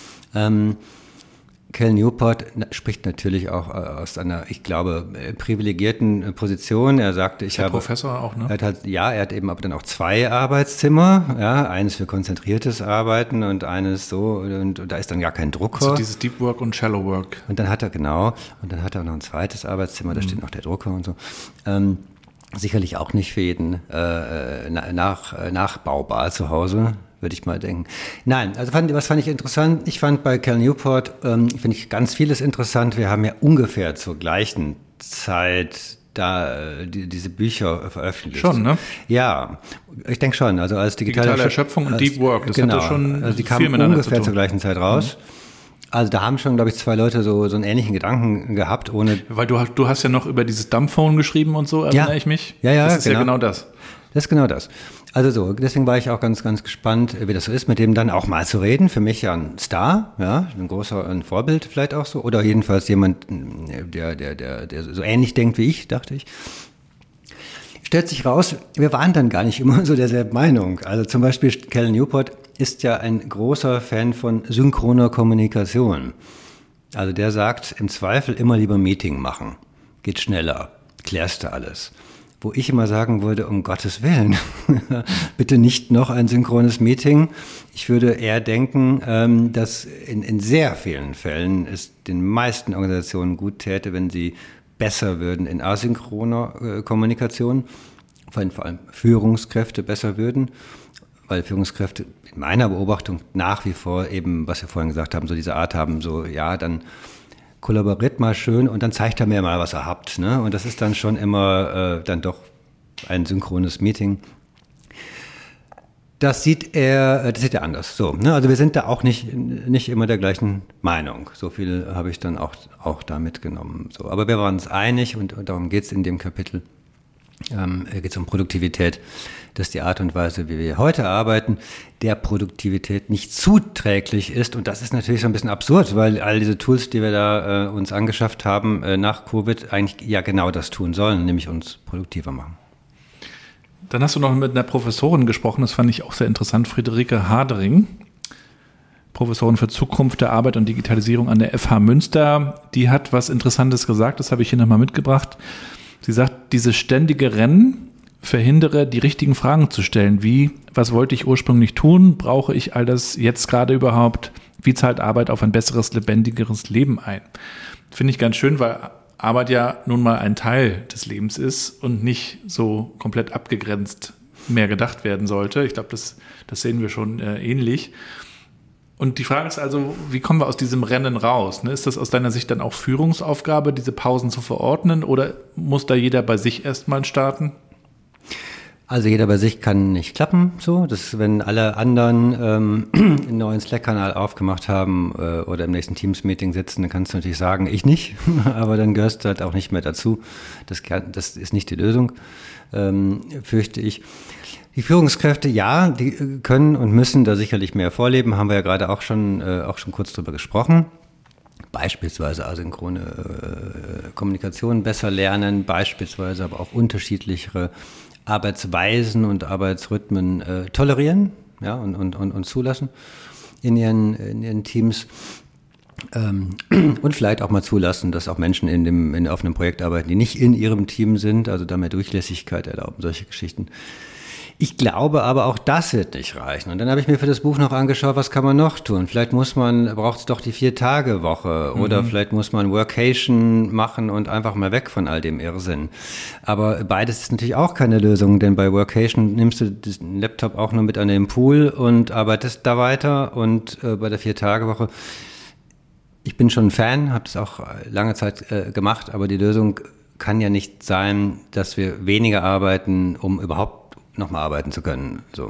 Cal Newport spricht natürlich auch aus einer, ich glaube, privilegierten Position. Er sagte, Professor auch, ne? Er hat eben aber dann auch 2 Arbeitszimmer, ja, eines für konzentriertes Arbeiten und eines so, und da ist dann gar kein Drucker. Also dieses Deep Work und Shallow Work. Und dann hat er noch ein zweites Arbeitszimmer, da steht noch der Drucker und so. Sicherlich auch nicht für jeden nachbaubar zu Hause, würde ich mal denken. Nein, also was fand ich interessant? Ich fand bei Cal Newport, finde ich ganz vieles interessant. Wir haben ja ungefähr zur gleichen Zeit da diese Bücher veröffentlicht. Schon, ne? Ja, ich denke schon. Also als digitale Erschöpfung und Deep Work, das genau, hatte schon also die kamen ungefähr zur gleichen Zeit raus. Also da haben schon, glaube ich, 2 Leute so einen ähnlichen Gedanken gehabt, ohne... Weil du hast ja noch über dieses Dumbphone geschrieben und so, erinnere ich mich. Ja, das ist ja genau das. Das ist genau das. Also so, deswegen war ich auch ganz, ganz gespannt, wie das so ist, mit dem dann auch mal zu reden. Für mich ja ein Star, ja, ein Vorbild vielleicht auch so. Oder jedenfalls jemand, der so ähnlich denkt wie ich, dachte ich. Stellt sich raus, wir waren dann gar nicht immer so derselben Meinung. Also zum Beispiel Cal Newport ist ja ein großer Fan von synchroner Kommunikation. Also der sagt, im Zweifel immer lieber Meeting machen. Geht schneller, klärst du alles. Wo ich immer sagen würde, um Gottes Willen, bitte nicht noch ein synchrones Meeting. Ich würde eher denken, dass in sehr vielen Fällen es den meisten Organisationen gut täte, wenn sie besser würden in asynchroner Kommunikation, vor allem Führungskräfte besser würden, weil Führungskräfte in meiner Beobachtung nach wie vor eben, was wir vorhin gesagt haben, so diese Art haben, so ja, dann kollaboriert mal schön und dann zeigt er mir mal, was er habt. Ne? Und das ist dann schon immer dann doch ein synchrones Meeting. Das sieht er anders. So, ne? Also wir sind da auch nicht immer der gleichen Meinung. So viel habe ich dann auch da mitgenommen. So, aber wir waren uns einig und darum geht es in dem Kapitel. Geht es um Produktivität, dass die Art und Weise, wie wir heute arbeiten, der Produktivität nicht zuträglich ist. Und das ist natürlich so ein bisschen absurd, weil all diese Tools, die wir da uns angeschafft haben nach Covid, eigentlich ja genau das tun sollen, nämlich uns produktiver machen. Dann hast du noch mit einer Professorin gesprochen, das fand ich auch sehr interessant, Friederike Hadering, Professorin für Zukunft der Arbeit und Digitalisierung an der FH Münster. Die hat was Interessantes gesagt, das habe ich hier nochmal mitgebracht. Sie sagt, dieses ständige Rennen verhindere, die richtigen Fragen zu stellen, wie, was wollte ich ursprünglich tun, brauche ich all das jetzt gerade überhaupt, wie zahlt Arbeit auf ein besseres, lebendigeres Leben ein? Finde ich ganz schön, weil Arbeit ja nun mal ein Teil des Lebens ist und nicht so komplett abgegrenzt mehr gedacht werden sollte. Ich glaube, das sehen wir schon ähnlich. Und die Frage ist also, wie kommen wir aus diesem Rennen raus? Ne? Ist das aus deiner Sicht dann auch Führungsaufgabe, diese Pausen zu verordnen, oder muss da jeder bei sich erstmal starten? Also jeder bei sich kann nicht klappen, so. Das, wenn alle anderen einen neuen Slack-Kanal aufgemacht haben oder im nächsten Teams-Meeting sitzen, dann kannst du natürlich sagen, ich nicht, aber dann gehörst du halt auch nicht mehr dazu. Das ist nicht die Lösung, fürchte ich. Die Führungskräfte, ja, die können und müssen da sicherlich mehr vorleben, haben wir ja gerade auch schon kurz drüber gesprochen. Beispielsweise asynchrone Kommunikation besser lernen, beispielsweise aber auch unterschiedlichere Arbeitsweisen und Arbeitsrhythmen tolerieren, ja, und zulassen in ihren Teams. Und vielleicht auch mal zulassen, dass auch Menschen auf einem Projekt arbeiten, die nicht in ihrem Team sind, also da mehr Durchlässigkeit erlauben, solche Geschichten. Ich glaube aber auch das wird nicht reichen. Und dann habe ich mir für das Buch noch angeschaut, was kann man noch tun? Vielleicht braucht es doch die 4-Tage-Woche oder vielleicht muss man Workation machen und einfach mal weg von all dem Irrsinn. Aber beides ist natürlich auch keine Lösung, denn bei Workation nimmst du den Laptop auch nur mit an den Pool und arbeitest da weiter und bei der 4-Tage-Woche, ich bin schon ein Fan, habe das auch lange Zeit gemacht, aber die Lösung kann ja nicht sein, dass wir weniger arbeiten, um überhaupt nochmal arbeiten zu können. So.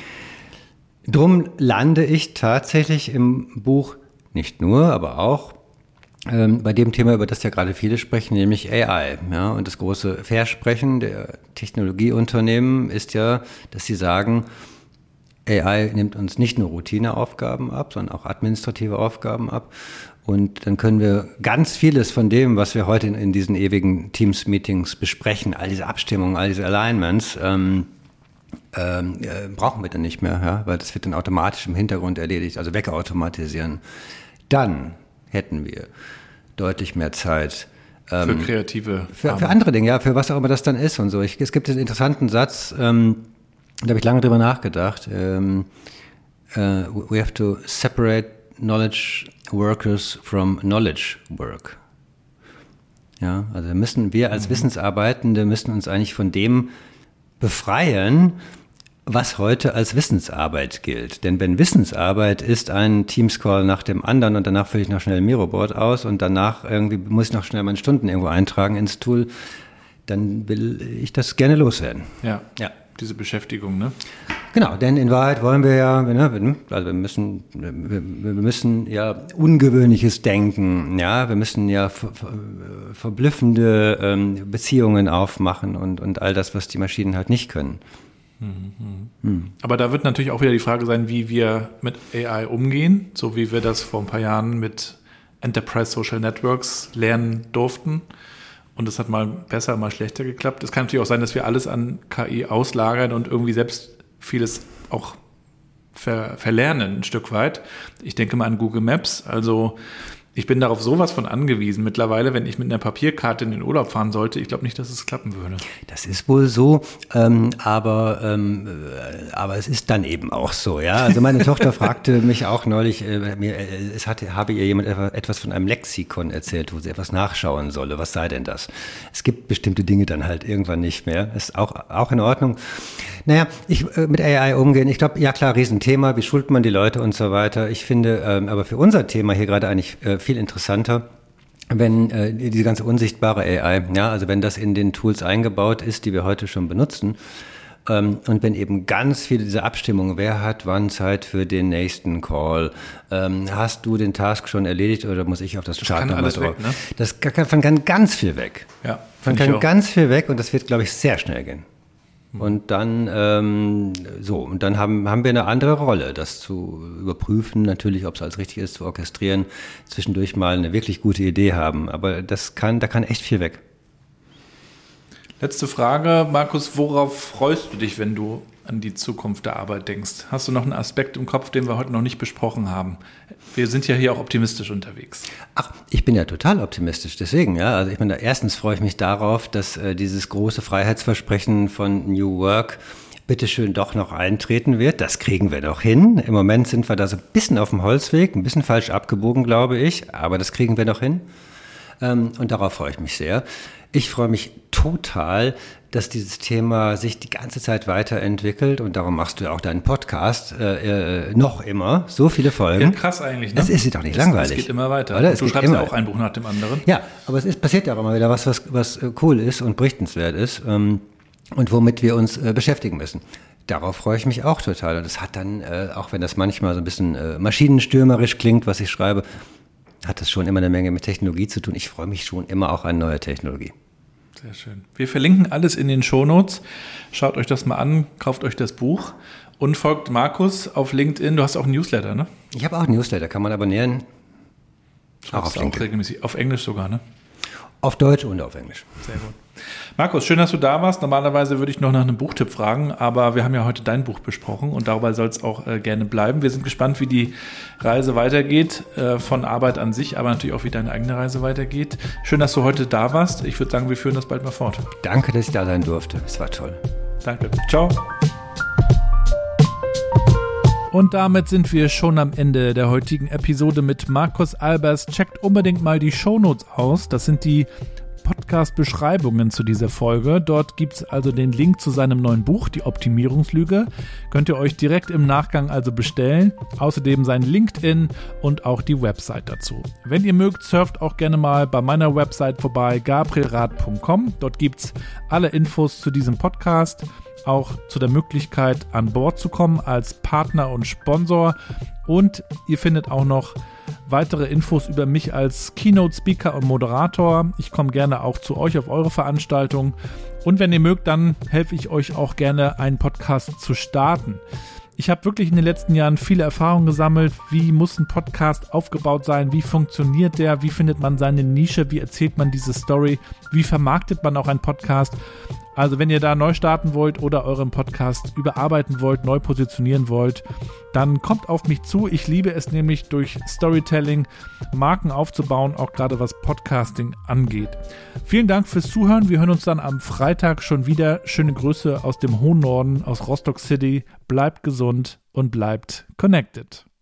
Drum lande ich tatsächlich im Buch nicht nur, aber auch bei dem Thema, über das ja gerade viele sprechen, nämlich AI. Ja? Und das große Versprechen der Technologieunternehmen ist ja, dass sie sagen, AI nimmt uns nicht nur Routineaufgaben ab, sondern auch administrative Aufgaben ab. Und dann können wir ganz vieles von dem, was wir heute in diesen ewigen Teams-Meetings besprechen, all diese Abstimmungen, all diese Alignments, brauchen wir dann nicht mehr, ja? Weil das wird dann automatisch im Hintergrund erledigt, also wegautomatisieren. Dann hätten wir deutlich mehr Zeit für kreative für andere Dinge, ja, für was auch immer das dann ist und so. Es gibt einen interessanten Satz, da habe ich lange drüber nachgedacht. We have to separate knowledge workers from knowledge work. Ja, also wir als Wissensarbeitende müssen uns eigentlich von dem befreien, was heute als Wissensarbeit gilt. Denn wenn Wissensarbeit ist ein Teams-Call nach dem anderen und danach fülle ich noch schnell ein Miroboard aus und danach irgendwie muss ich noch schnell meine Stunden irgendwo eintragen ins Tool, dann will ich das gerne loswerden. Ja. Diese Beschäftigung, ne? Genau, denn in Wahrheit wollen wir ja, also wir müssen ja ungewöhnliches denken, ja, wir müssen ja verblüffende Beziehungen aufmachen und all das, was die Maschinen halt nicht können. Aber da wird natürlich auch wieder die Frage sein, wie wir mit AI umgehen, so wie wir das vor ein paar Jahren mit Enterprise Social Networks lernen durften. Und es hat mal besser, mal schlechter geklappt. Es kann natürlich auch sein, dass wir alles an KI auslagern und irgendwie selbst vieles auch verlernen ein Stück weit. Ich denke mal an Google Maps. Also ich bin darauf sowas von angewiesen mittlerweile, wenn ich mit einer Papierkarte in den Urlaub fahren sollte. Ich glaube nicht, dass es klappen würde. Das ist wohl so, aber es ist dann eben auch so. Ja, also meine Tochter fragte mich auch neulich, habe ihr jemand etwas von einem Lexikon erzählt, wo sie etwas nachschauen solle. Was sei denn das? Es gibt bestimmte Dinge dann halt irgendwann nicht mehr. Ist auch in Ordnung. Naja, mit AI umgehen, ich glaube, ja klar, Riesenthema, wie schult man die Leute und so weiter. Ich finde aber für unser Thema hier gerade eigentlich viel interessanter, wenn diese ganze unsichtbare AI, ja, also wenn das in den Tools eingebaut ist, die wir heute schon benutzen, und wenn eben ganz viele dieser Abstimmungen, wer hat wann Zeit für den nächsten Call, hast du den Task schon erledigt oder muss ich auf das Chart nochmal drauf? Weg, ne? Das kann ganz viel weg. Ja, kann ganz viel weg und das wird, glaube ich, sehr schnell gehen. Und dann haben wir eine andere Rolle, das zu überprüfen, natürlich, ob es alles richtig ist, zu orchestrieren, zwischendurch mal eine wirklich gute Idee haben. Aber da kann echt viel weg. Letzte Frage, Markus, worauf freust du dich, wenn du an die Zukunft der Arbeit denkst? Hast du noch einen Aspekt im Kopf, den wir heute noch nicht besprochen haben? Wir sind ja hier auch optimistisch unterwegs. Ach, ich bin ja total optimistisch, deswegen, ja. Also ich meine, erstens freue ich mich darauf, dass dieses große Freiheitsversprechen von New Work bitteschön doch noch eintreten wird. Das kriegen wir doch hin. Im Moment sind wir da so ein bisschen auf dem Holzweg, ein bisschen falsch abgebogen, glaube ich, aber das kriegen wir noch hin. Und darauf freue ich mich sehr. Ich freue mich total, dass dieses Thema sich die ganze Zeit weiterentwickelt und darum machst du ja auch deinen Podcast noch immer, so viele Folgen. Ja, krass eigentlich, ne? Das ist doch nicht langweilig. Es geht immer weiter. Oder? Du schreibst ja auch ein Buch nach dem anderen. Ja, aber passiert ja auch immer wieder was cool ist und berichtenswert ist und womit wir uns beschäftigen müssen. Darauf freue ich mich auch total und es hat dann, auch wenn das manchmal so ein bisschen maschinenstürmerisch klingt, was ich schreibe, hat das schon immer eine Menge mit Technologie zu tun. Ich freue mich schon immer auch an neue Technologie. Sehr schön. Wir verlinken alles in den Shownotes. Schaut euch das mal an, kauft euch das Buch und folgt Markus auf LinkedIn. Du hast auch einen Newsletter, ne? Ich habe auch einen Newsletter, kann man abonnieren. Auch auf LinkedIn. Auch regelmäßig. Auf Englisch sogar, ne? Auf Deutsch und auf Englisch. Sehr gut. Markus, schön, dass du da warst. Normalerweise würde ich noch nach einem Buchtipp fragen, aber wir haben ja heute dein Buch besprochen und dabei soll es auch gerne bleiben. Wir sind gespannt, wie die Reise weitergeht, von Arbeit an sich, aber natürlich auch, wie deine eigene Reise weitergeht. Schön, dass du heute da warst. Ich würde sagen, wir führen das bald mal fort. Danke, dass ich da sein durfte. Es war toll. Danke. Ciao. Und damit sind wir schon am Ende der heutigen Episode mit Markus Albers. Checkt unbedingt mal die Shownotes aus. Das sind die Podcast-Beschreibungen zu dieser Folge. Dort gibt es also den Link zu seinem neuen Buch, Die Optimierungslüge. Könnt ihr euch direkt im Nachgang also bestellen. Außerdem sein LinkedIn und auch die Website dazu. Wenn ihr mögt, surft auch gerne mal bei meiner Website vorbei, gabrielrath.com. Dort gibt es alle Infos zu diesem Podcast, auch zu der Möglichkeit, an Bord zu kommen als Partner und Sponsor. Und ihr findet auch noch weitere Infos über mich als Keynote-Speaker und Moderator. Ich komme gerne auch zu euch auf eure Veranstaltung. Und wenn ihr mögt, dann helfe ich euch auch gerne, einen Podcast zu starten. Ich habe wirklich in den letzten Jahren viele Erfahrungen gesammelt. Wie muss ein Podcast aufgebaut sein? Wie funktioniert der? Wie findet man seine Nische? Wie erzählt man diese Story? Wie vermarktet man auch einen Podcast? Also wenn ihr da neu starten wollt oder euren Podcast überarbeiten wollt, neu positionieren wollt, dann kommt auf mich zu. Ich liebe es nämlich, durch Storytelling Marken aufzubauen, auch gerade was Podcasting angeht. Vielen Dank fürs Zuhören. Wir hören uns dann am Freitag schon wieder. Schöne Grüße aus dem hohen Norden, aus Rostock City. Bleibt gesund und bleibt connected.